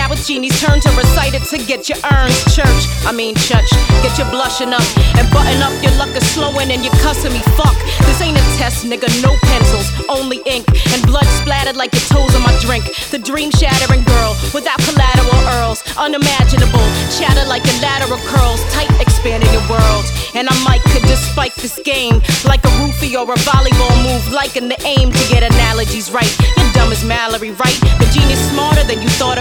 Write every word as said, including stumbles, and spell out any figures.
Now it's Jeannie's turn to recite it to get your earns. Church, I mean church, get your blushing up and button up. Your luck is slowing and you're cussing me. Fuck, this ain't a test, nigga. No pencils, only ink and blood splattered like your toes on my drink. The dream shattering girl without collateral earls, unimaginable. Chatter like your lateral curls, tight expanding your world. And I might could just spike this game like a roofie or a volleyball move, liking the aim to get analogies right. You're dumb as Mallory, right? But genius smarter than you thought.